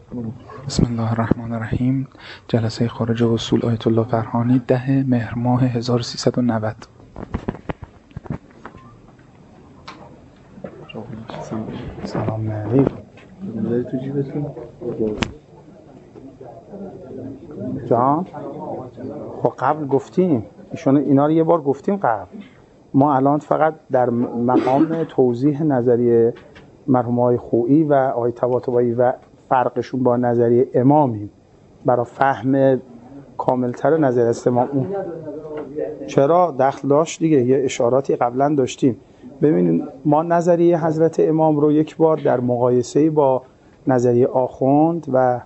بسم الله الرحمن الرحیم. جلسه خارج اصول آیت الله فرهانی 10 مهر ماه 1390. سلام علیکم. بذاری تو جیبتون جان خب قبل گفتیم اینا رو یه بار گفتیم قبل. ما الان فقط در مقام توضیح نظریه مرحوم آقای خویی و آقای طباطبایی و فرقشون با نظریه امامیم برای فهم کاملتر نظریه امام. چرا دخل داشت دیگه، یه اشاراتی قبلا داشتیم. ببینید ما نظریه حضرت امام رو یک بار در مقایسه با نظریه آخوند و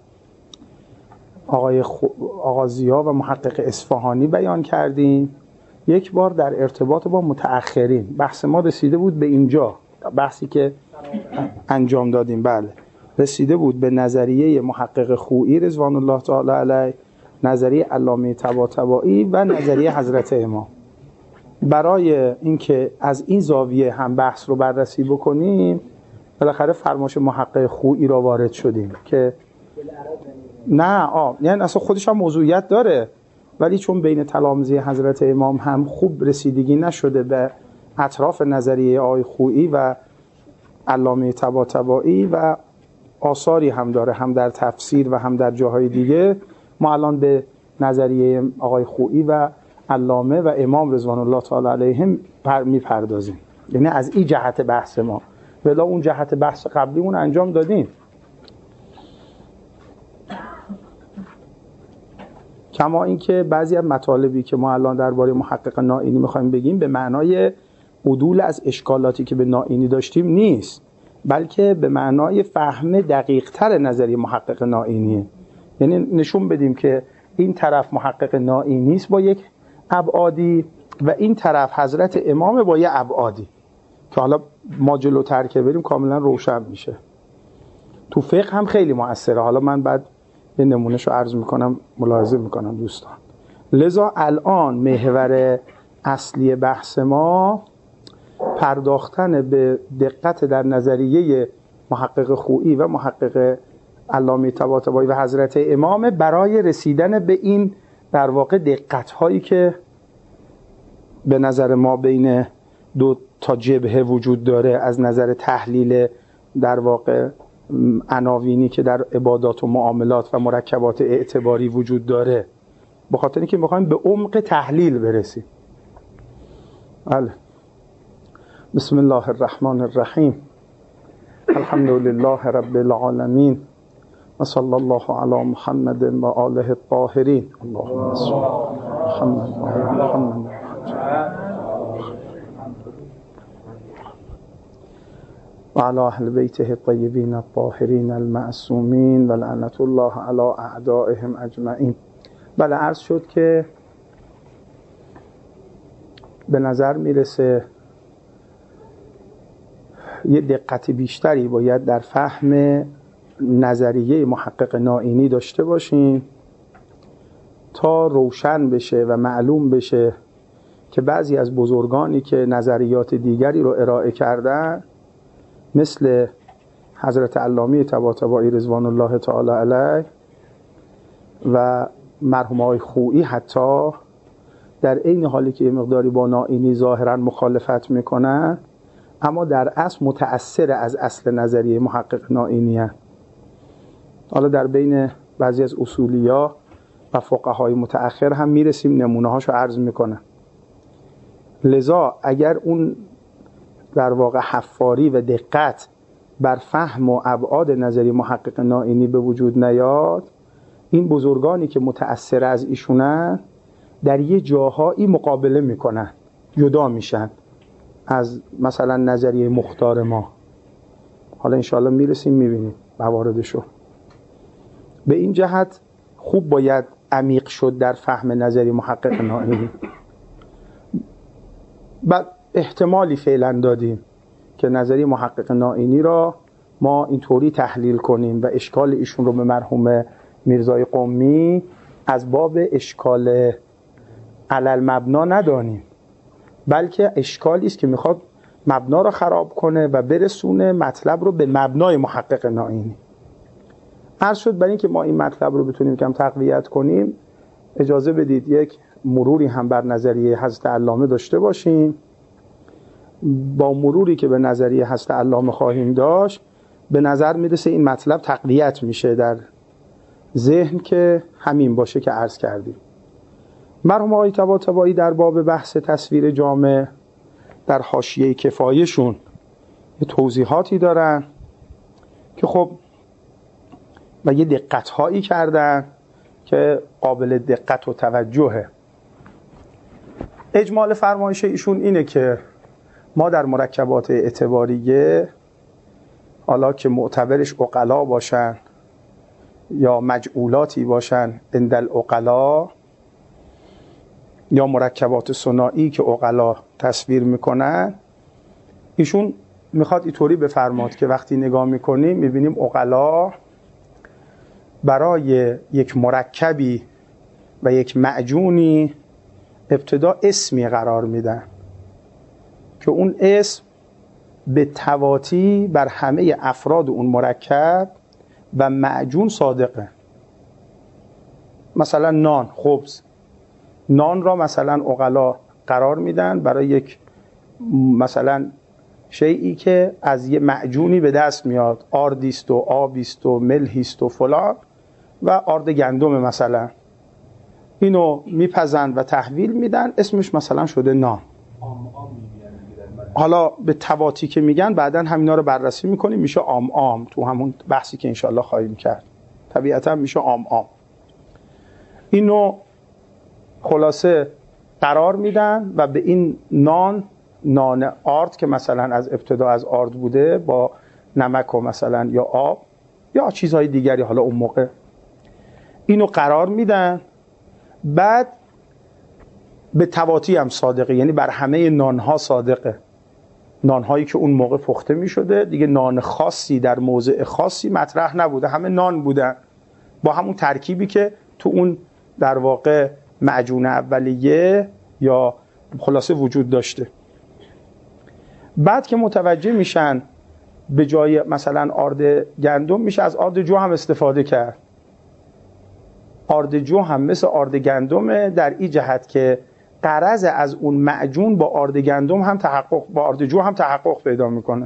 آقا ضیا و محقق اصفهانی بیان کردیم. یک بار در ارتباط با متأخرین بحث ما رسیده بود به اینجا، بحثی که انجام دادیم بله رسیده بود به نظریه محقق خویی رضوان الله تعالی علیه، نظریه علامه طباطبایی و نظریه حضرت امام. برای اینکه از این زاویه هم بحث رو بررسی بکنیم بالاخره فرمایش محقق خویی را وارد شدیم که یعنی اصلا خودش هم موضوعیت داره، ولی چون بین تلامذه حضرت امام هم خوب رسیدگی نشده به اطراف نظریه آقای خویی و علامه طباطبایی و آثاری هم داره، هم در تفسیر و هم در جاهای دیگه، ما الان به نظریه آقای خویی و علامه و امام رضوان الله تعالی علیهم میپردازیم. یعنی از این جهت بحث ما، ولی اون جهت بحث قبلیمون انجام دادیم. کما اینکه بعضی از مطالبی که ما الان درباره محقق نائینی میخوایم بگیم به معنای عدول از اشکالاتی که به نائینی داشتیم نیست، بلکه به معنای فهم دقیق‌تر نظریه محقق نائینیه. یعنی نشون بدیم که این طرف محقق نائینی است با یک ابعادی و این طرف حضرت امام با یک ابعادی که حالا ما جلوتر که بریم کاملا روشن میشه. تو فقه هم خیلی مؤثره. حالا من بعد یه نمونهشو عرض میکنم، ملاحظه میکنم دوستان. لذا الان محور اصلی بحث ما پرداختن به دقت در نظریه محقق خویی و محقق علامه طباطبایی و حضرت امام برای رسیدن به این در واقع دقت هایی که به نظر ما بین دو تا جبهه وجود داره از نظر تحلیل در واقع عناوینی که در عبادات و معاملات و مرکبات اعتباری وجود داره، به خاطر اینکه میخوایم به عمق تحلیل برسیم. بله. بسم الله الرحمن الرحیم. الحمد لله رب العالمین و صلی الله علی محمد و آله الطاهرین. اللهم صل علی محمد و علی اهل بیته الطیبین الطاهرین المعصومین و لعنت الله علی اعدائهم اجمعین. بله، عرض شد که به نظر میرسه یه دقت بیشتری باید در فهم نظریه محقق نائینی داشته باشیم تا روشن بشه و معلوم بشه که بعضی از بزرگانی که نظریات دیگری رو ارائه کردن مثل حضرت علامه طباطبایی رضوان الله تعالی علیه و مرحوم آقای خویی حتی در این حالی که یه مقداری با نائینی ظاهرا مخالفت میکنن، اما در اصل متأثر از اصل نظریه محقق نائینی هستند. حالا در بین بعضی از اصولیا و فقهای متأخر هم میرسیم نمونه هاشو عرض میکنم. لذا اگر اون در واقع حفاری و دقت بر فهم و ابعاد نظریه محقق نائینی به وجود نیاد، این بزرگانی که متأثر از ایشونن در یه جاهایی مقابله میکنن، جدا میشن از مثلا نظریه مختار ما. حالا انشاءالله میرسیم میبینیم مواردشو. به این جهت خوب باید عمیق شد در فهم نظریه محقق نائینی. بعد احتمالی فعلا دادیم که نظریه محقق نائینی را ما اینطوری تحلیل کنیم و اشکال ایشون رو به مرحوم میرزای قمی از باب اشکال علل مبنا ندانیم، بلکه اشکالی است که میخواد مبنا را خراب کنه و برسونه مطلب رو به مبنای محقق نائینی. عرض شد برای اینکه ما این مطلب رو بتونیم کم تقویت کنیم، اجازه بدید یک مروری هم بر نظریه حضرت علامه داشته باشیم. با مروری که به نظریه حضرت علامه خواهیم داشت، به نظر میرسه این مطلب تقویت میشه در ذهن که همین باشه که عرض کردیم. مرحوم آقای طباطبایی در باب بحث تصویر جامع در حاشیه کفایشون یه توضیحاتی دارن که خب و یه دقت‌هایی کردن که قابل دقت و توجهه. اجمال فرمایش ایشون اینه که ما در مرکبات اعتباریه، حالا که معتبرش عقلا باشن یا مجعولاتی باشن عند العقلا، یا مرکبات ثنایی که عقلا تصویر میکنن، ایشون میخواد اینطوری بفرماد که وقتی نگاه میکنیم میبینیم عقلا برای یک مرکبی و یک معجونی ابتدا اسمی قرار میدن که اون اسم به تواتی بر همه افراد اون مرکب و معجون صادقه. مثلا نان، خبز، نان را مثلا عقلا قرار میدن برای یک مثلا شیئی که از یه معجونی به دست میاد، آردیست و آبیست و ملحیست و فلان، و آرد گندم مثلا، اینو میپزن و تحویل میدن، اسمش مثلا شده نان. حالا به تواتی که میگن بعدن همینا رو بررسی میکنیم، میشه عام تو همون بحثی که انشالله خواهیم کرد، طبیعتا میشه عام. اینو خلاصه قرار میدن و به این نان آرد که مثلا از ابتدا از آرد بوده با نمک و مثلا یا آب یا چیزهای دیگری، حالا اون موقع اینو قرار میدن. بعد به تواتی هم صادقه، یعنی بر همه نانها صادقه. نانهایی که اون موقع پخته میشده دیگه، نان خاصی در موضع خاصی مطرح نبوده، همه نان بودن با همون ترکیبی که تو اون در واقع معجون اولیه یا خلاصه وجود داشته. بعد که متوجه میشن به جای مثلا آرد گندم میشه از آرد جو هم استفاده کرد. آرد جو هم مثل آرد گندمه در این جهت که غرض از اون معجون با آرد گندم هم تحقق، با آرد جو هم تحقق پیدا میکنه.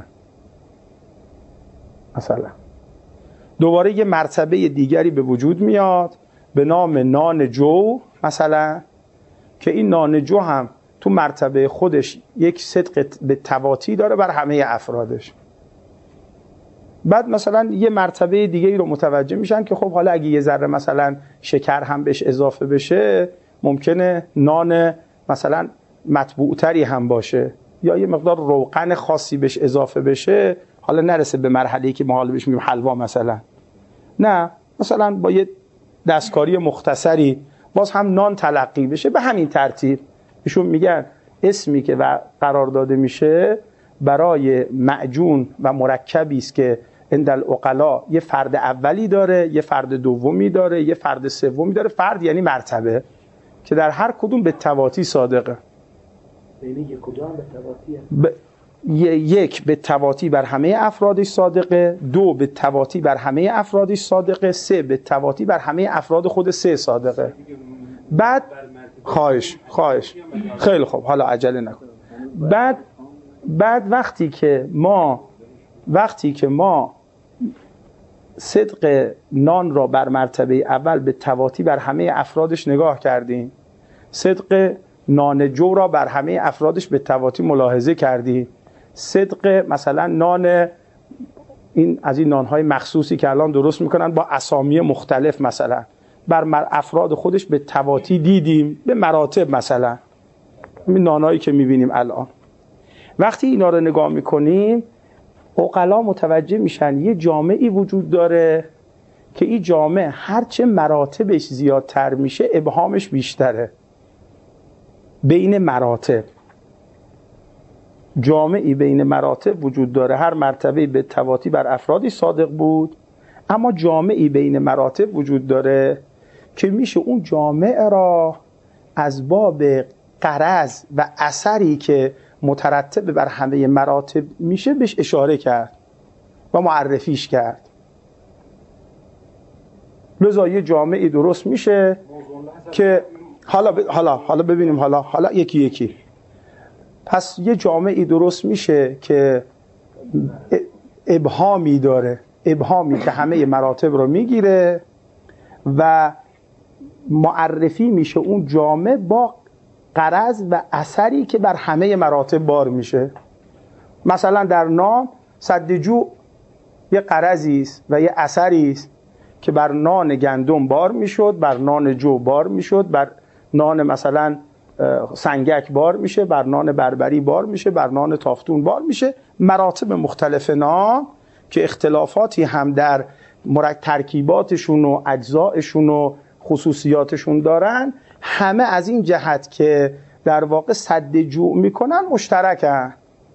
مثلا دوباره یه مرتبه دیگری به وجود میاد به نام نان جو مثلا، که این نان جو هم تو مرتبه خودش یک صدق به تواتی داره بر همه افرادش. بعد مثلا یه مرتبه دیگه ای رو متوجه میشن که خب حالا اگه یه ذره مثلا شکر هم بهش اضافه بشه ممکنه نان مثلا مطبوعتری هم باشه، یا یه مقدار روغن خاصی بهش اضافه بشه، حالا نرسه به مرحله‌ای که ما حالا بهش میگیم حلوا مثلا، نه مثلا با یه دستکاری مختصری باز هم نان تلقی بشه. به همین ترتیب ایشون میگن اسمی که قرار داده میشه برای معجون و مرکبی است که عند العقلا یه فرد اولی داره، یه فرد دومی داره، یه فرد سومی داره. فرد یعنی مرتبه که در هر کدوم به تواتی صادقه. یعنی یک کدوم به تواتی یک به تواتی بر همه افرادش صادقه، دو به تواتی بر همه افرادش صادقه، سه به تواتی بر همه افراد خود سه صادقه. بعد خواهش خیلی خوب، حالا عجله نکن. بعد وقتی که ما صدق نان را بر مرتبه اول به تواتی بر همه افرادش نگاه کردیم، صدق نان جو را بر همه افرادش به تواتی ملاحظه کردیم، صدق مثلا نان این از این نانهای مخصوصی که الان درست میکنن با اسامی مختلف مثلا بر افراد خودش به تواتی دیدیم به مراتب. مثلا این نانهایی که میبینیم الان، وقتی اینا رو نگاه میکنیم عقلا متوجه میشن یه جامعی وجود داره که این جامع هرچه مراتبش زیادتر میشه ابهامش بیشتره. بین مراتب جامعی بین مراتب وجود داره، هر مرتبه به تواتی بر افرادی صادق بود، اما جامعی بین مراتب وجود داره که میشه اون جامع را از باب غرض و اثری که مترتب بر همه مراتب میشه بهش اشاره کرد و معرفیش کرد. لذا یه جامعه درست میشه که حالا ببینیم حالا یکی یکی. پس یه جامعه درست میشه که ابهامی داره، ابهامی که همه مراتب رو میگیره و معرفی میشه اون جامعه با غرض و اثری که بر همه مراتب بار میشه. مثلا در نان سد جو یه غرضی است و یه اثری است که بر نان گندم بار میشد، بر نان جو بار میشد، بر نان مثلا سنگک بار میشه، بر نان بربری بار میشه، بر نان تافتون بار میشه. مراتب مختلف نان که اختلافاتی هم در ترکیباتشون و اجزایشون و خصوصیاتشون دارن، همه از این جهت که در واقع سد جوع میکنن مشترکن.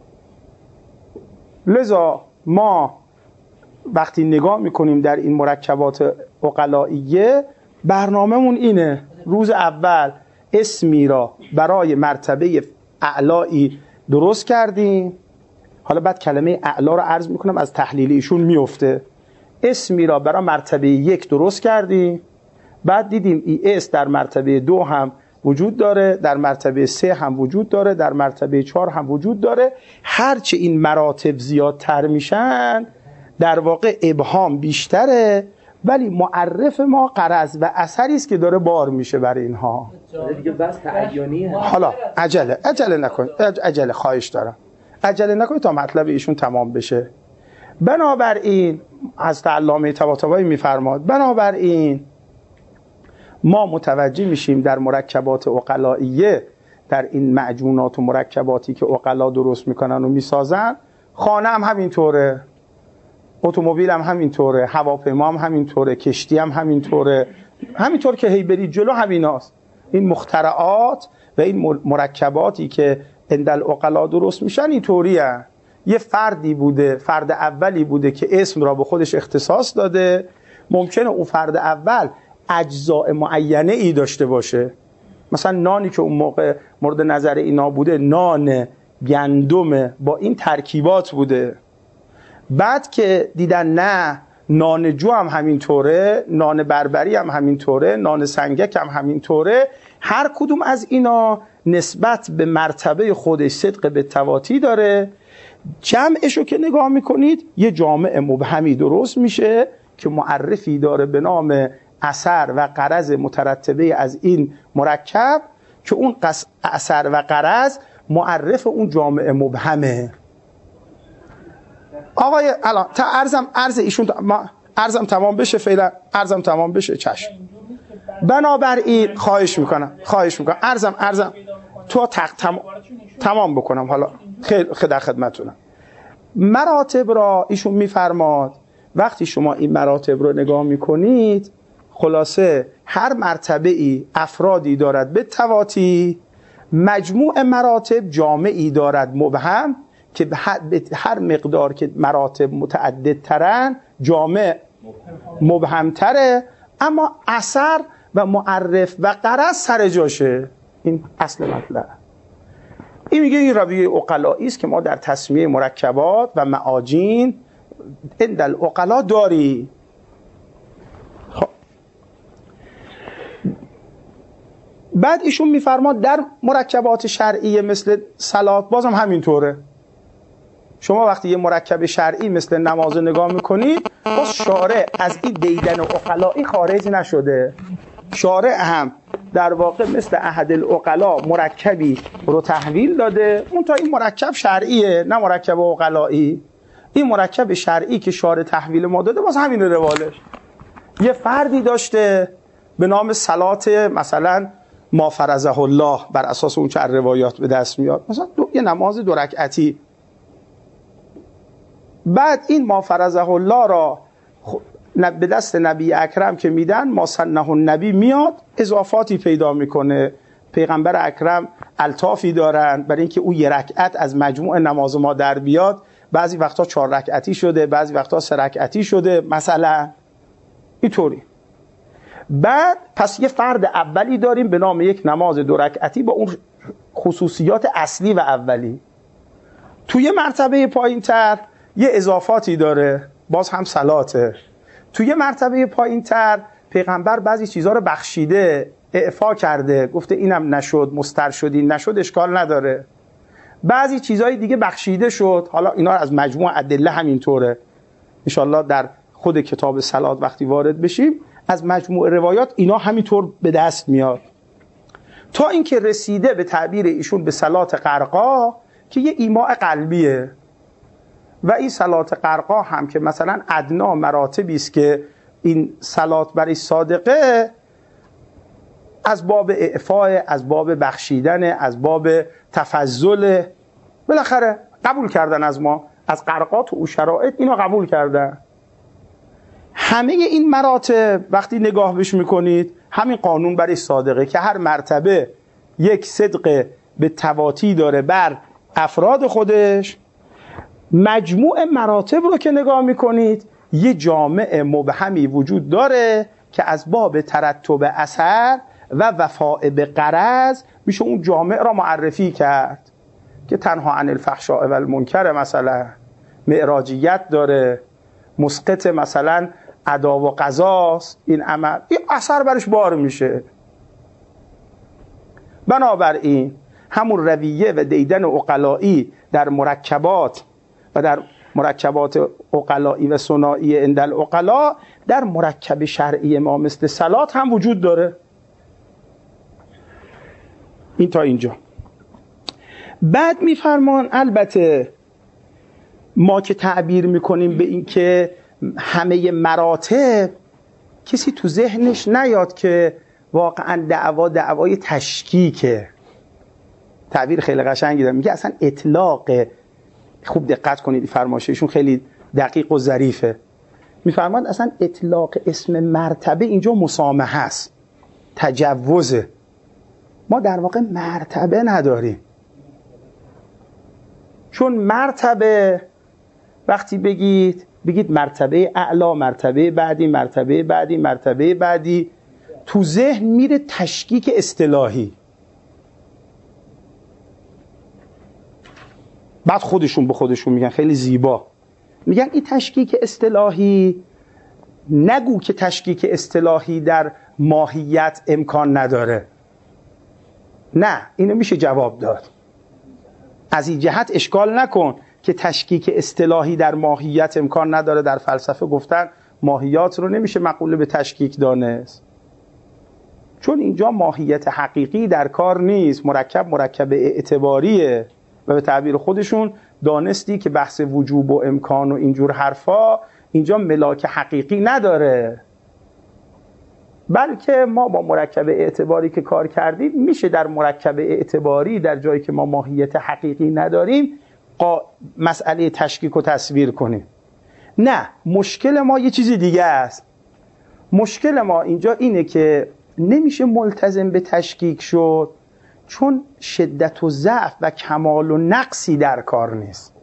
لذا ما وقتی نگاه میکنیم در این مرکبات عقلائیه، برنامه‌مون اینه: روز اول اسمی را برای مرتبه اعلایی درست کردیم. حالا بعد کلمه اعلا رو عرض میکنم، از تحلیل ایشون میفته. اسمی را برای مرتبه 1 درست کردیم، بعد دیدیم ای اس در مرتبه 2 هم وجود داره، در مرتبه 3 هم وجود داره، در مرتبه 4 هم وجود داره. هرچه این مراتب زیادتر میشن در واقع ابهام بیشتره، ولی معرف ما غرض و اثری است که داره بار میشه برای اینها. دیگه بس تعیینیه. حالا عجله نکن، عجله خواهش دارم، عجله نکن تا مطلب ایشون تمام بشه. بنابراین از علامه طباطبایی میفرماد، بنابراین ما متوجه میشیم در مرکبات عقلائیه، در این معجونات و مرکباتی که عقلا درست میکنن و میسازن، خانه هم همینطوره، اتومبیل هم همینطوره، هواپیما هم همینطوره، کشتی هم همینطوره، همینطور که هی برید جلو همیناست. این مخترعات و این مرکباتی که اندل عقلا درست میشن اینطوریه. یه فردی بوده، فرد اولی بوده که اسم را به خودش اختصاص داده. ممکنه اون فرد اول اجزاء معینه ای داشته باشه. مثلا نانی که اون موقع مورد نظر اینا بوده نان گندم با این ترکیبات بوده. بعد که دیدن نه، نان جو هم همینطوره، نان بربری هم همینطوره، نان سنگک هم همینطوره، هر کدوم از اینا نسبت به مرتبه خودش صدق به تواتی داره. جمعشو که نگاه میکنید یه جامع مبهمی درست میشه که معرفی داره به نام اثر و غرض مترتبه از این مرکب، که اون اثر و غرض معرف اون جامع مبهمه. آقای الان عرض ایشون عرضم تمام بشه، فعلا عرضم تمام بشه، چشم. بنابراین خواهش میکنم عرضم تو تمام بکنم. حالا خیلی در خدمتونم. مراتب را ایشون میفرماد وقتی شما این مراتب رو نگاه میکنید، خلاصه هر مرتبه ای افرادی دارد به تواتی، مجموع مراتب جامعی دارد مبهم که به هر مقدار که مراتب متعدد ترن جامع مبهم تره، اما اثر و معرف و غرض سر جاشه. این اصل مطلب. این میگه این رویه عقلایی است که ما در تسمیه مرکبات و معاجین اندل عقلا داری. خب بعد ایشون میفرماد در مرکبات شرعی مثل صلات بازم همینطوره. شما وقتی یه مرکب شرعی مثل نماز نگاه میکنید، باز شارع از این دیدن عقلایی خارج نشده. شارع هم در واقع مثل احد العقلا مرکبی رو تحویل داده، اون تا این مرکب شرعیه نه مرکب عقلایی. این مرکب شرعی که شارع تحویل ما داده باز همین روالش. یه فردی داشته به نام صلات مثلا ما فرضه الله، بر اساس اون چه روایات به دست میاد، مثلا یه نماز 2 رکعتی. بعد این ما فرضه الله را به دست نبی اکرم که میدن، ما سنه النبی میاد اضافاتی پیدا میکنه. پیغمبر اکرم الطافی دارن برای اینکه او 1 رکعت از مجموع نماز ما در بیاد. بعضی وقتا 4 رکعتی شده، بعضی وقتا 3 رکعتی شده مثلا، اینطوری. بعد پس یه فرد اولی داریم به نام یک نماز 2 رکعتی با اون خصوصیات اصلی و اولی. توی مرتبه پایین تر یه اضافاتی داره، باز هم صلاته. توی مرتبه پایین تر پیغمبر بعضی چیزها رو بخشیده، اعفا کرده، گفته اینم نشد، مستر شدی، نشد اشکال نداره. بعضی چیزهای دیگه بخشیده شد. حالا اینا از مجموع ادله همینطوره. انشالله در خود کتاب صلات وقتی وارد بشیم از مجموع روایات اینا همینطور به دست میاد، تا اینکه رسیده به تعبیر ایشون به صلات غرقا که یه ایماء قلبیه. و این صلات غرقا هم که مثلا ادنا مراتبی است که این صلات برای صادقه، از باب اعفاء، از باب بخشیدن، از باب تفضل، بالاخره قبول کردن از ما، از غرقات و او شرائط اینو قبول کردن. همه این مراتب وقتی نگاه بش میکنید همین قانون برای صادقه که هر مرتبه یک صدق به تواتی داره بر افراد خودش. مجموع مراتب رو که نگاه میکنید یه جامع مبهمی وجود داره که از باب ترتب اثر و وفاء به غرض میشه اون جامع را معرفی کرد که تنها عن الفحشاء و المنکر، مثلا معراجیت داره، مسقط مثلا ادا و قضاست، این عمل این اثر برش بار میشه. بنابراین همون رویه و دیدن عقلایی در مرکبات و در مرکبات عقلایی و ثنایی عند العقلا در مرکب شرعی ما مثل صلات هم وجود داره. این تا اینجا. بعد میفرمان البته ما که تعبیر میکنیم به این که همه مراتب، کسی تو ذهنش نیاد که واقعا دعوای تشکیکه. تعبیر خیلی قشنگی داره، میگه اصلا اطلاق، خوب دقت کنید فرمایششون خیلی دقیق و ظریفه. میفرماند اصلا اطلاق اسم مرتبه اینجا مسامحه است، تجوزه. ما در واقع مرتبه نداریم، چون مرتبه وقتی بگید مرتبه اعلا، مرتبه بعدی، مرتبه بعدی، مرتبه بعدی، تو ذهن میره تشکیک اصطلاحی. بعد خودشون به خودشون میگن خیلی زیبا، میگن این تشکیک اصطلاحی، نگو که تشکیک اصطلاحی در ماهیت امکان نداره. نه، اینو میشه جواب داد. از این جهت اشکال نکن که تشکیک اصطلاحی در ماهیت امکان نداره. در فلسفه گفتن ماهیات رو نمیشه مقوله به تشکیک دانست، چون اینجا ماهیت حقیقی در کار نیست، مرکب اعتباریه. و به تعبیر خودشون دانستی که بحث وجوب و امکان و اینجور حرفا اینجا ملاک حقیقی نداره، بلکه ما با مرکب اعتباری که کار کردیم میشه در مرکب اعتباری در جایی که ما ماهیت حقیقی نداریم مسئله تشکیک و تصویر کنیم. نه، مشکل ما یه چیزی دیگه است. مشکل ما اینجا اینه که نمیشه ملتزم به تشکیک شد، چون شدت و ضعف و کمال و نقصی در کار نیست.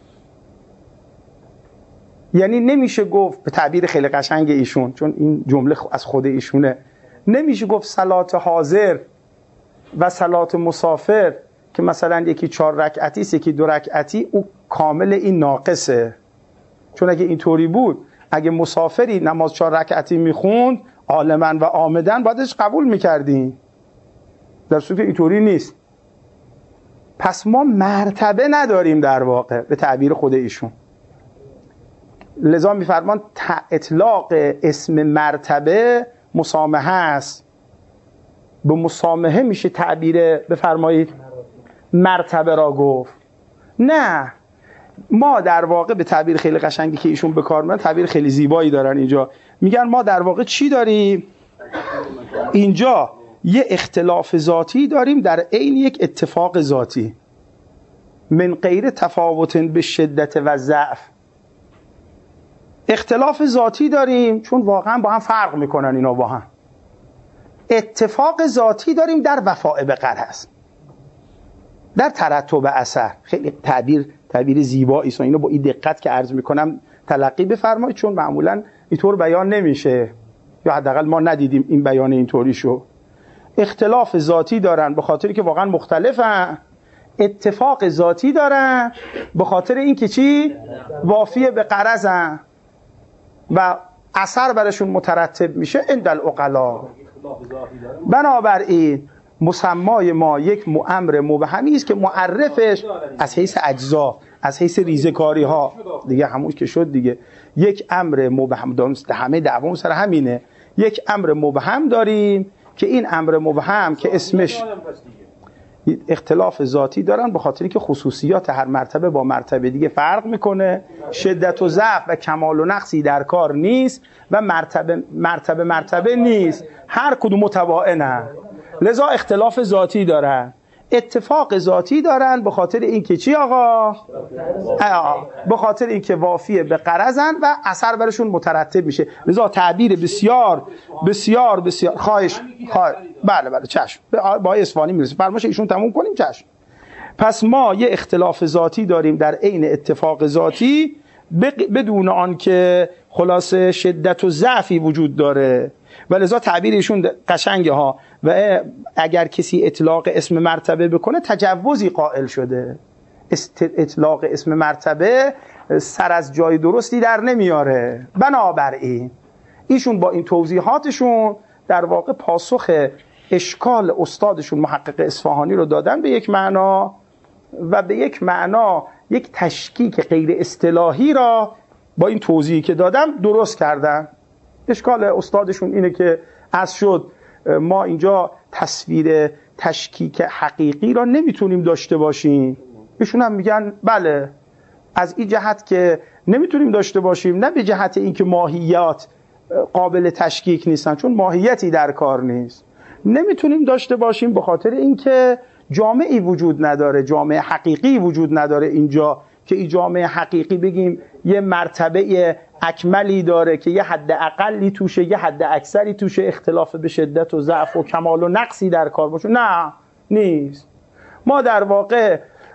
یعنی نمیشه گفت، به تعبیر خیلی قشنگ ایشون، چون این جمله از خود ایشونه، نمیشه گفت صلات حاضر و صلات مسافر که مثلا یکی 4 رکعتی است یکی 2 رکعتی، او کامل این ناقصه. چون اگه اینطوری بود، اگه مسافری نماز 4 رکعتی میخوند عالماً و عامداً بایدش قبول میکردیم، در صورتی که اینطوری نیست. پس ما مرتبه نداریم در واقع به تعبیر خود ایشون. لذا میفرمان اطلاق اسم مرتبه مسامحه است. به مسامحه میشه تعبیر بفرمایید مرتبه را گفت. نه، ما در واقع به تعبیر خیلی قشنگی که ایشون به کار میبرن، تعبیر خیلی زیبایی دارن اینجا، میگن ما در واقع چی داریم اینجا؟ یه اختلاف ذاتی داریم در عین یک اتفاق ذاتی، من غیر تفاوت به شدت و ضعف. اختلاف ذاتی داریم چون واقعا با هم فرق میکنن اینا با هم. اتفاق ذاتی داریم در وفاء به غرض، در ترتب اثر. خیلی تعبیر زیبایی است. اینو با این دقت که عرض میکنم تلقی بفرمایید، چون معمولا اینطور بیان نمیشه، یا حداقل ما ندیدیم این بیان اینطوری شو. اختلاف ذاتی دارن به خاطری که واقعا مختلفن، اتفاق ذاتی دارن به خاطر این که چی؟ وافی به غرضن. و اثر برشون مترتب میشه عند العقلا. بنابراین مسمای ما یک امر مبهمی است که معرفش از حیث اجزا، از حیث ریزکاری ها دیگه همون که شد دیگه، یک امر مبهم، همه دعوام سر همینه، یک امر مبهم داریم که این امر مبهم که اسمش اختلاف ذاتی دارن به خاطری که خصوصیات هر مرتبه با مرتبه دیگه فرق میکنه، شدت و ضعف و کمال و نقصی در کار نیست و مرتبه نیست، هر کدوم متباینن، لذا اختلاف ذاتی دارن، اتفاق ذاتی دارن به خاطر اینکه چی آقا؟ به خاطر اینکه وافیه به غرضن و اثر برشون مترتب میشه. لذا تعبیر بسیار بسیار بسیار خواهش بله چشم با اصفهانی میرسیم، فرمایش ایشون تموم کنیم چشم. پس ما یه اختلاف ذاتی داریم در عین اتفاق ذاتی بدون آن که خلاصه شدت و ضعفی وجود داره و لذا تعبیر ایشون قشنگه ها. و اگر کسی اطلاق اسم مرتبه بکنه تجوزی قائل شده. اطلاق اسم مرتبه سر از جای درستی در نمیاره. بنابراین ایشون با این توضیحاتشون در واقع پاسخ اشکال استادشون محقق اصفهانی رو دادن به یک معنا و به یک معنا یک تشکیک غیر اصطلاحی را با این توضیحی که دادم درست کردن. اشکال استادشون اینه که از شد ما اینجا تصویر تشکیک حقیقی را نمیتونیم داشته باشیم. ایشون هم میگن بله از این جهت که نمیتونیم داشته باشیم، نه به جهت اینکه ماهیت قابل تشکیک نیستن، چون ماهیتی در کار نیست، نمیتونیم داشته باشیم به خاطر اینکه جامعی وجود نداره، جامعه حقیقی وجود نداره اینجا که این جامعه حقیقی بگیم یه مرتبه اکملی داره که یه حد اقلی توشه، یه حد اکثری توشه، اختلاف به شدت و ضعف و کمال و نقصی در کار باشه. نه نیست. ما در واقع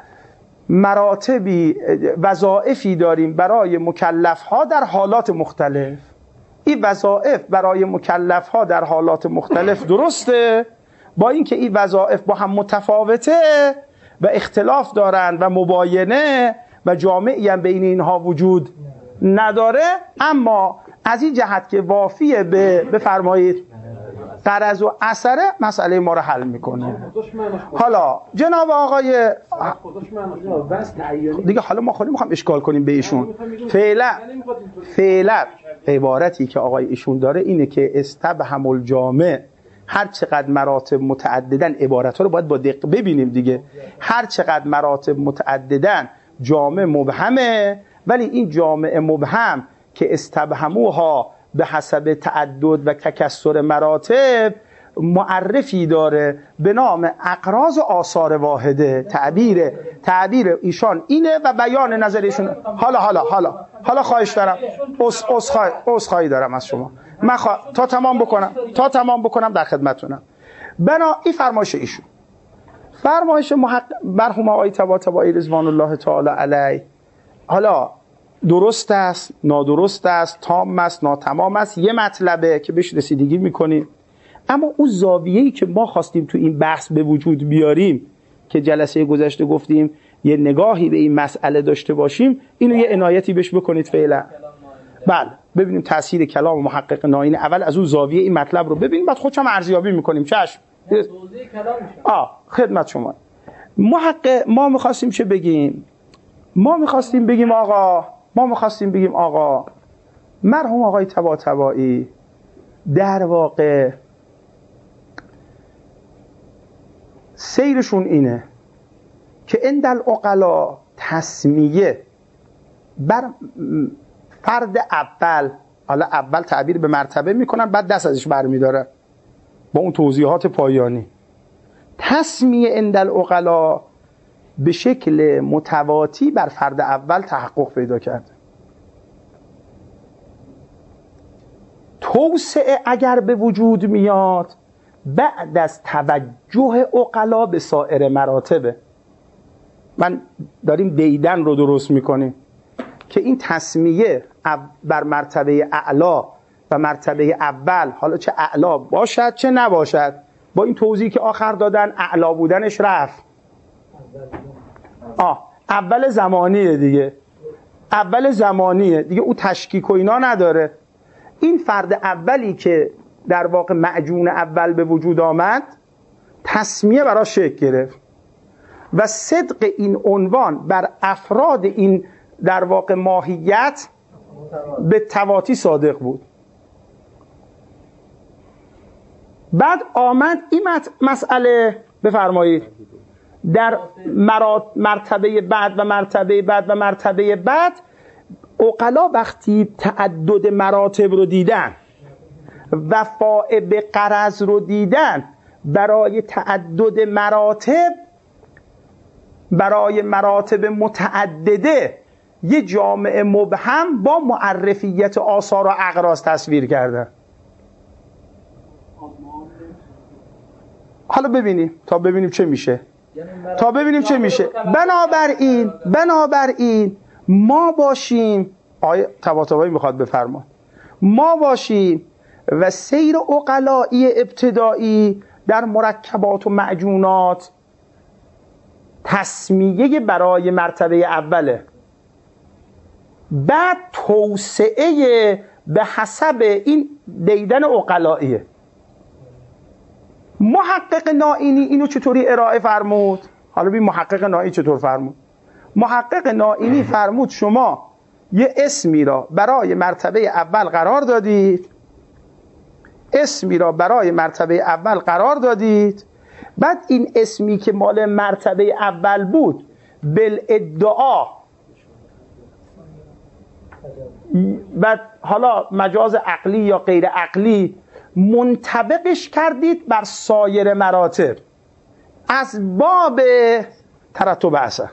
مراتبی وظایفی داریم برای مکلف‌ها در حالات مختلف. این وظایف برای مکلف‌ها در حالات مختلف درسته، با اینکه این وظایف با هم متفاوته و اختلاف دارن و مباینه و جامعی هم بین اینها وجود نداره، اما از این جهت که وافیه بفرمایید غرض و اثر مسئله ما رو حل میکنه. حالا جناب آقای دیگه حالا ما خودمون میخوام اشکال کنیم به ایشون. فعلا عبارتی که آقای ایشون داره اینه که استبهم الجامع، هر چقدر مراتب متعددن، عبارت‌ها رو باید با دقت ببینیم دیگه، هر چقدر مراتب متعددن جامع مبهمه، ولی این جامع مبهم که استبهموها به حسب تعدد و تکثر مراتب معرفی داره به نام اقراض آثار واحده. تعبیر ایشان اینه و بیان نظر ایشون. حالا خواهش دارم، عذرخواهی دارم از شما، من تا تمام بکنم در خدمتتونم. بنا این فرمایش ایشون، فرمایش مرحوم آقای طباطبایی رضوان الله تعالی علیه، حالا درست است، نادرست است، تام است، ناتمام است، یه مطلبه که بهش رسیدگی میکنیم، اما اون زاویه‌ای که ما خواستیم تو این بحث به وجود بیاریم که جلسه گذشته گفتیم یه نگاهی به این مسئله داشته باشیم، اینو یه عنایتی بهش بکنید فعلا. بله ببینیم تاثیر کلام محقق ناینی، اول از اون زاویه این مطلب رو ببینیم، بعد خودش هم ارزیابی میکنیم. چشم خدمت شما. ما میخواستیم چه بگیم؟ ما میخواستیم بگیم آقا مرحوم آقای طباطبایی در واقع سیرشون اینه که عند العقلا تسمیه بر فرد اول، حالا اول تعبیر به مرتبه میکنن بعد دست ازش برمیداره با اون توضیحات پایانی، تسمیه عند العقلا به شکل متواتی بر فرد اول تحقق پیدا کرده. توسعه اگر به وجود میاد بعد از توجه عقلا به سایر مراتبه. من داریم دیدن رو درست میکنیم که این تسمیه بر مرتبه اعلا و مرتبه اول، حالا چه اعلا باشد چه نباشد، با این توضیحی که آخر دادن اعلا بودنش رفت. اول زمانیه دیگه، اول زمانیه دیگه، او تشکیک و اینا نداره. این فرد اولی که در واقع معجون اول به وجود آمد تسمیه براش شکل گرفت و صدق این عنوان بر افراد این در واقع ماهیت به تواتی صادق بود. بعد آمد این مسئله بفرمایید در مرتبه بعد و مرتبه بعد و مرتبه بعد عقلا وقتی تعدد مراتب رو دیدن و فائب غرض رو دیدن، برای تعدد مراتب، برای مراتب متعدده یه جامعه مبهم با معرفیت آثار و اغراض تصویر کردن. حالا ببینیم تا ببینیم چه میشه، تا ببینیم چه میشه. بنابراین ما باشیم، آیه طباطبایی میخواد بفرما، ما باشیم و سیر عقلائی ابتدایی در مرکبات و معجونات تسمیه برای مرتبه اوله، بعد توسعه به حسب این دیدن عقلائیه. محقق نائینی اینو چطوری ارائه فرمود؟ حالا ببین محقق نائینی چطور فرمود. محقق نائینی فرمود شما یه اسمی را برای مرتبه اول قرار دادید، اسمی را برای مرتبه اول قرار دادید، بعد این اسمی که مال مرتبه اول بود بالادعا، بعد حالا مجاز عقلی یا غیر عقلی منطبقش کردید بر سایر مراتب از باب ترتب اثر.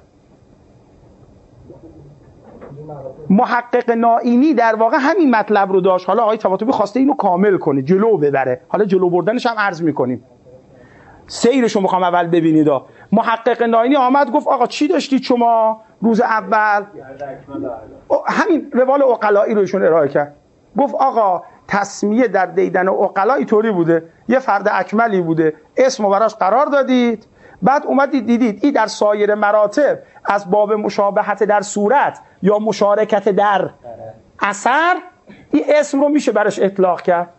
محقق نائینی در واقع همین مطلب رو داشت. حالا آقای طباطبایی خواسته اینو کامل کنه، جلو ببره. حالا جلو بردنش هم عرض میکنیم، سیرشو میخوام اول ببینید. محقق نائینی آمد گفت آقا چی داشتید شما روز اول؟ همین روال عقلائی رو ایشون ارائه کرد. گفت آقا تسمیه در دیدن عقلا اینطوری بوده، یه فرد اکملی بوده، اسمو براش قرار دادید، بعد اومدید دیدید این در سایر مراتب از باب مشابهت در صورت یا مشارکت در اثر این اسم رو میشه براش اطلاق کرد.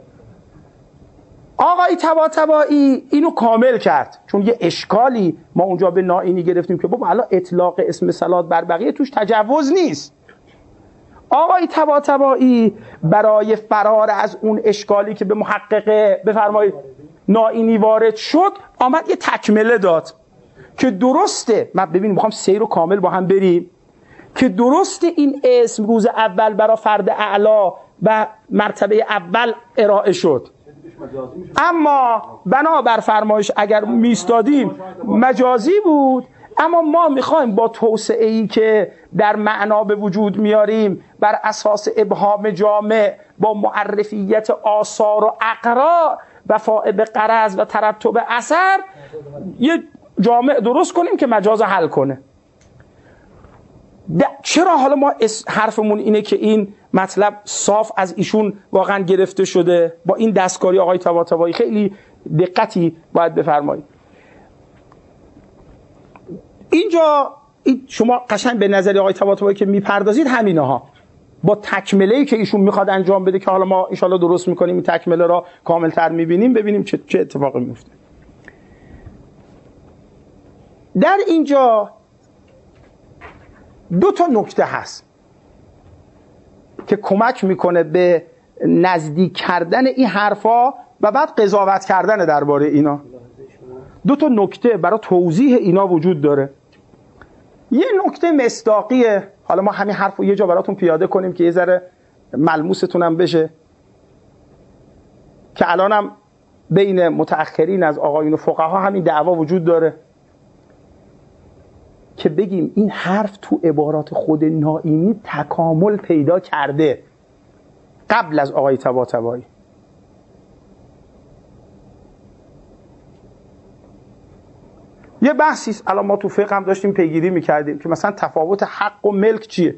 آقای طباطبایی اینو کامل کرد، چون یه اشکالی ما اونجا به نائینی گرفتیم که بابا الان اطلاق اسم صلات بر بقیه توش تجوز نیست. آقای طباطبایی برای فرار از اون اشکالی که به محقق بفرمایید نائینی وارد شد آمد یه تکمله داد که درسته. من ببینیم میخوام سیر رو کامل با هم بریم که درسته این اسم روز اول برای فرد اعلا و مرتبه اول ارائه شد، اما بنابر فرمایش اگر میستادیم مجازی بود. اما ما میخوایم با توسعه‌ای که در معنا به وجود میاریم بر اساس ابهام جامع با معرفیت آثار و اقرا و فائب غرض و ترتب اثر یه جامع درست کنیم که مجاز حل کنه. چرا حالا ما حرفمون اینه که این مطلب صاف از ایشون واقعا گرفته شده؟ با این دستکاری آقای طباطبایی خیلی دقتی باید بفرمایید. اینجا شما قشنگ به نظر آقای طباطبایی که میپردازید همینها با تکمله‌ای که ایشون میخواد انجام بده که حالا ما ان شاءالله درست میکنیم، این تکمله را کاملتر میبینیم، ببینیم چه اتفاقی میفته. در اینجا دو تا نکته هست که کمک میکنه به نزدیک کردن این حرفا و بعد قضاوت کردن درباره اینا. دو تا نکته برای توضیح اینا وجود داره. یه نکته مصداقیه، حالا ما همین حرف رو یه جا براتون پیاده کنیم که یه ذره ملموستونم بشه، که الانم بین متأخرین از آقایون فقها همین دعوا وجود داره که بگیم این حرف تو عبارات خود نائینی تکامل پیدا کرده قبل از آقای طباطبایی. یه بحثی الان ما تو فقه هم داشتیم پیگیری میکردیم که مثلا تفاوت حق و ملک چیه.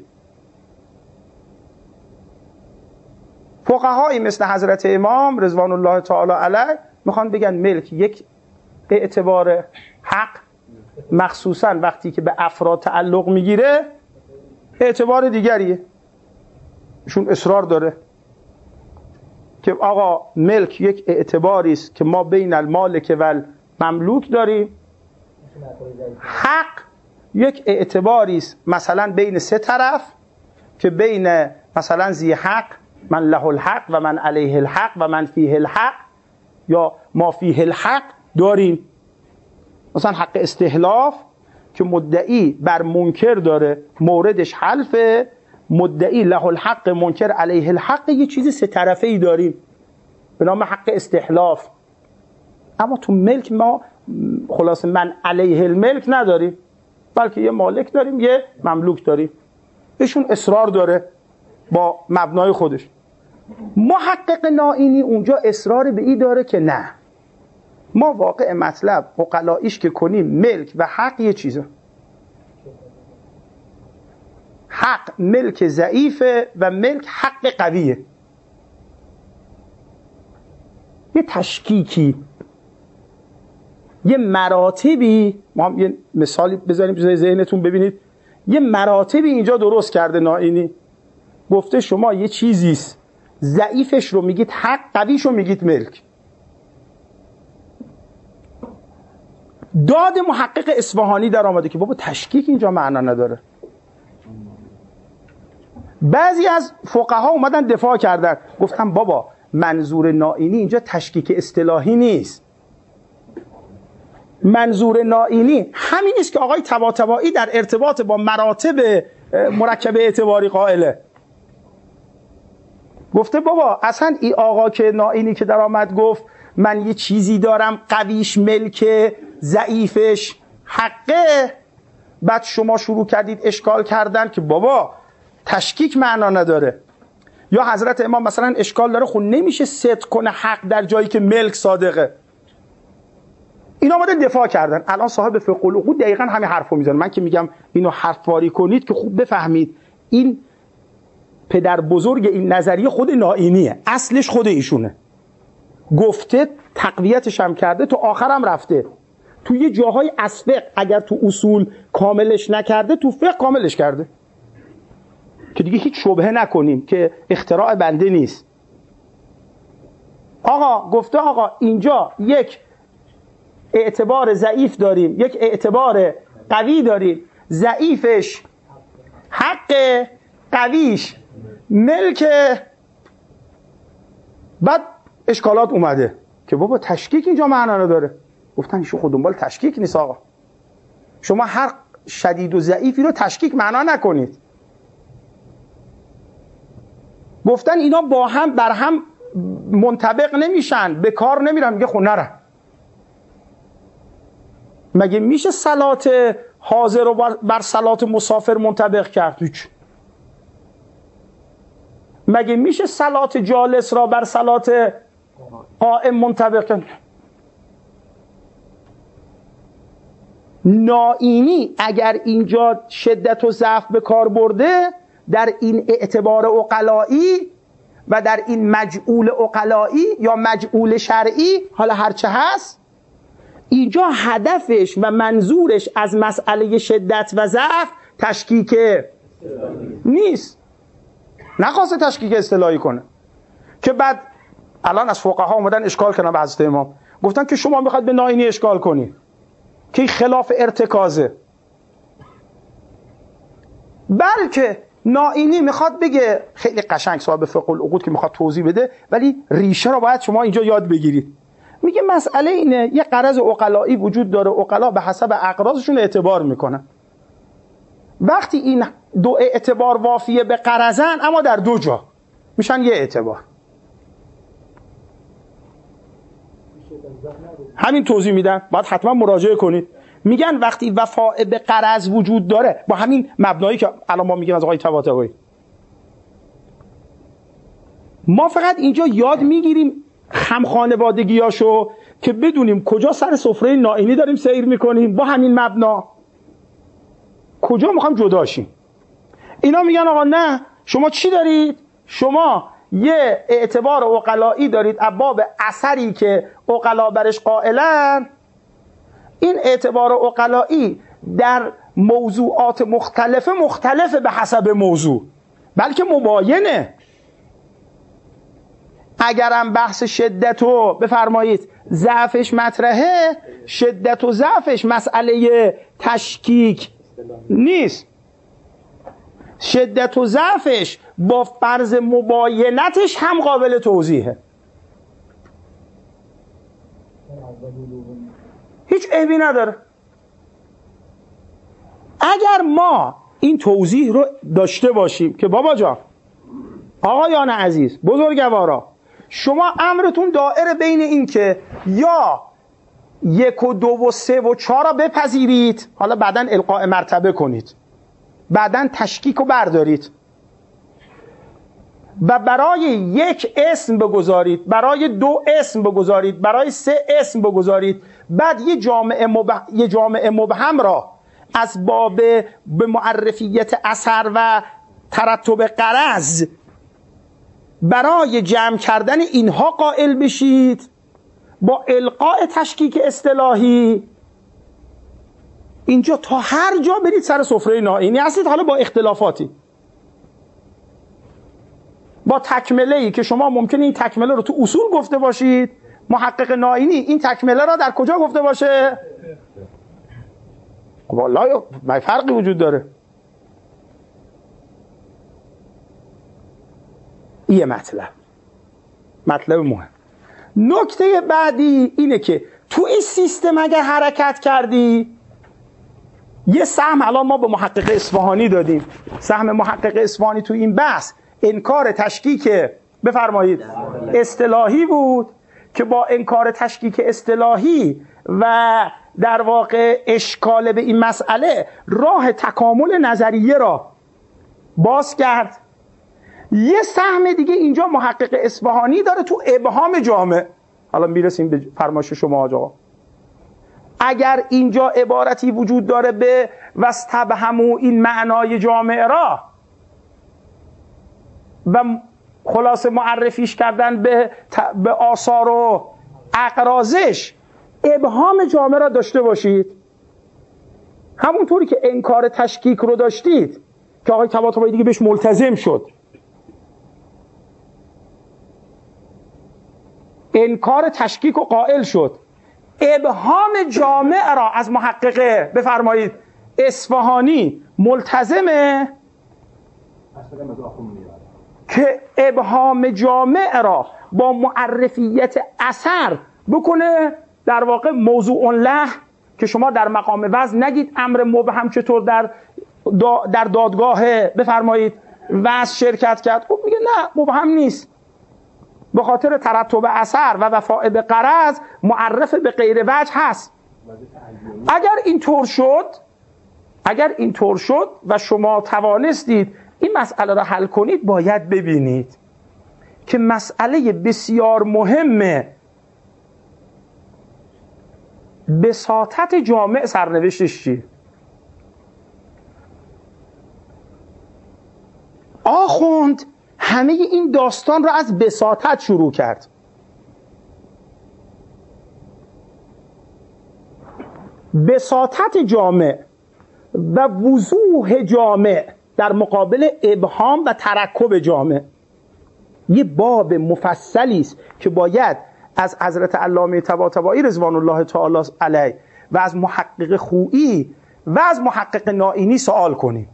فقهایی مثل حضرت امام رضوان الله تعالی علیه میخوان بگن ملک یک اعتبار، حق مخصوصا وقتی که به افراد تعلق میگیره اعتبار دیگریه. ایشون اصرار داره که آقا ملک یک اعتباری است که ما بین المالک و المملوک داریم، حق یک اعتباری است مثلا بین سه طرف که بین مثلا ذی حق، من له الحق و من علیه الحق و من فیه الحق یا ما فیه الحق داریم. مثلا حق استحلاف که مدعی بر منکر داره موردش حلفه، مدعی له الحق منکر علیه الحق، یه چیز سه طرفه ای داریم به نام حق استحلاف. اما تو ملک ما خلاصه من علیه الملک نداریم، بلکه یه مالک داریم یه مملوک داریم، ایشون اصرار داره با مبنای خودش. محقق نائینی اونجا اصرار به این داره که نه، ما واقع مطلب عقلاییش که کنیم ملک و حق یه چیزه. حق ملک ضعیفه و ملک حق قویه. یه تشکیکی، یه مراتبی، ما هم یه مثالی بذاریم جای ذهنتون ببینید، یه مراتبی اینجا درست کرده نائینی. گفته شما یه چیزیست، ضعیفش رو میگید حق، قویش رو میگید ملک. داد محقق اصفهانی در آمده که بابا تشکیک اینجا معنا نداره. بعضی از فقها اومدن دفاع کردن، گفتن بابا منظور نائینی اینجا تشکیک اصطلاحی نیست، منظور نائینی همین است که آقای طباطبایی در ارتباط با مراتب مرکب اعتباری قائله. گفته بابا اصلا این آقا که نائینی که در آمد گفت من یه چیزی دارم قویش ملک، ضعیفش حقه، بعد شما شروع کردید اشکال کردن که بابا تشکیک معنا نداره. یا حضرت امام مثلا اشکال داره، خب نمیشه صدق کنه حق در جایی که ملک صادقه. اینا آمدن دفاع کردن. الان صاحب فقه العقود دقیقاً همین حرفو میزنه. من که میگم اینو حرفواری کنید که خوب بفهمید این پدر بزرگ این نظریه خود نائینیه، اصلش خود ایشونه، گفته تقویتش هم کرده، تو آخرم رفته تو یه جاهای از فقه اگر تو اصول کاملش نکرده تو فقه کاملش کرده که دیگه هیچ شبهه نکنیم که اختراع بنده نیست. آقا گفته آقا اینجا یک اعتبار ضعیف داریم، یک اعتبار قوی داریم، ضعیفش حق، قویش ملک. بعد اشکالات اومده که بابا تشکیک اینجا معنا نداره. گفتن ایشون خود دنبال تشکیک نیست آقا، شما هر شدید و ضعیفی رو تشکیک معنا نکنید. گفتن اینا با هم بر هم منطبق نمیشن، به کار نمیرن. میگه خب نرن، مگه میشه صلات حاضر رو بر صلات مسافر منطبق کرد؟ هیچ. مگه میشه صلات جالس را بر صلات قائم منطبق کرد؟ نائینی اگر اینجا شدت و ضعف به کار برده در این اعتبار عقلایی و در این مجعول عقلایی یا مجعول شرعی، حالا هرچه هست، اینجا هدفش و منظورش از مسئله شدت و ضعف تشکیک نیست، نخواسته تشکیک اصطلاحی کنه. که بعد الان از فقها اومدن اشکال کردن به حضرت امام، گفتن که شما میخواد به نائینی اشکال کنی که خلاف ارتکازه، بلکه نائینی میخواد بگه، خیلی قشنگ صاحب فقه العقود که میخواد توضیح بده، ولی ریشه رو باید شما اینجا یاد بگیرید. میگه مسئله اینه یه غرض عقلایی وجود داره، عقلا به حسب اغراضشون اعتبار میکنن. وقتی این دو اعتبار وافیه به غرضن، اما در دو جا میشن یه اعتبار. همین توضیح میدن، باید حتما مراجعه کنید. میگن وقتی وفاء به غرض وجود داره، با همین مبنایی که الان ما میگیم از آقای طباطبایی، ما فقط اینجا یاد میگیریم هم خانوادگیاشو که بدونیم کجا سر سفره نائینی داریم سیر میکنیم، با همین مبنا کجا میخوام جداشیم. اینا میگن آقا نه، شما چی دارید؟ شما یه اعتبار عقلایی دارید ابواب اثری که عقلا برش قائلن. این اعتبار عقلایی در موضوعات مختلف به حسب موضوع، بلکه مباینه. اگرم بحث شدت و بفرمایید ضعفش مطرحه، شدت و ضعفش مسئله تشکیک نیست. شدت و ضعفش با فرض مباینتش هم قابل توضیحه. هیچ عیبی نداره. اگر ما این توضیح رو داشته باشیم که بابا جان، آقایان عزیز، بزرگوارا، شما امرتون دائره بین این که یا 1 و 2 و 3 و 4 را بپذیرید، حالا بعداً القاء مرتبه کنید، بعداً تشکیک رو بردارید و برای 1 اسم بگذارید، برای 2 اسم بگذارید، برای 3 اسم بگذارید، بعد یه جامعه مبهم را از باب به معرفیت اثر و ترتب غرض برای جمع کردن اینها قائل بشید با القاء تشکیک اصطلاحی. اینجا تا هر جا برید سر سفره نائینی هستید، حالا با اختلافاتی، با تکمله‌ای که شما ممکنه این تکمله رو تو اصول گفته باشید، محقق نائینی این تکمله را در کجا گفته باشه؟ والله ما فرقی وجود داره. یه مطلب مهم. نکته بعدی اینه که تو این سیستم اگر حرکت کردی، یه سهم الان ما به محقق اصفهانی دادیم، سهم محقق اصفهانی تو این بحث انکار تشکیک بفرمایید اصطلاحی بود که با انکار تشکیک اصطلاحی و در واقع اشکال به این مسئله راه تکامل نظریه را باز کرد. یه سهم دیگه اینجا محقق اصفهانی داره تو ابهام جامع. حالا میرسیم به فرمایش شما آقا. اگر اینجا عبارتی وجود داره به واستبهموا این معنای جامع را و خلاصه معرفیش کردن به آثار و اقرازش، ابهام جامع را داشته باشید. همونطوری که انکار تشکیک رو داشتید که آقای طباطبایی دیگه بهش ملتزم شد، انکار تشکیک رو قائل شد، ابهام جامع را از محققه بفرمایید اصفهانی ملتزمه که ابهام جامع را با معرفیت اثر بکنه در واقع موضوع له، که شما در مقام وزن نگید امر مبهم چطور در دادگاه بفرمایید وزن شرکت کرد. خب میگه نه مبهم نیست، به خاطر ترتب اثر و وفاء به غرض معرف به غیر وجه هست. اگر این طور شد و شما توانستید این مسئله را حل کنید، باید ببینید که مسئله بسیار مهمه بساطت جامع سرنوشتش چیه. آخوند همه این داستان را از بساطت شروع کرد. بساطت جامع و وضوح جامع در مقابل ابهام و ترکب جامع یه باب مفصلی است که باید از حضرت علامه طباطبایی رضوان الله تعالی علیه و از محقق خویی و از محقق نائینی سوال کنیم.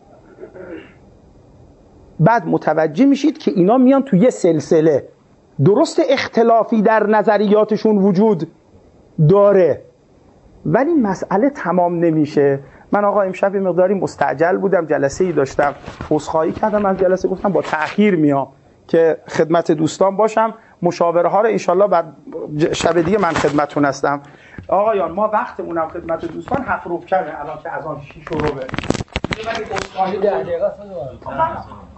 بعد متوجه میشید که اینا میان توی یه سلسله، درست اختلافی در نظریاتشون وجود داره ولی مسئله تمام نمیشه. من آقا امشب مقداری مستعجل بودم، جلسه ای داشتم، عذرخواهی کردم از جلسه، گفتم با تأخیر میام که خدمت دوستان باشم. مشاوره ها رو انشالله بعد شب دیگه من خدمتتون هستم. آقایان ما وقتمونم خدمت دوستان حق رو کرده الان که از آن 6 رو به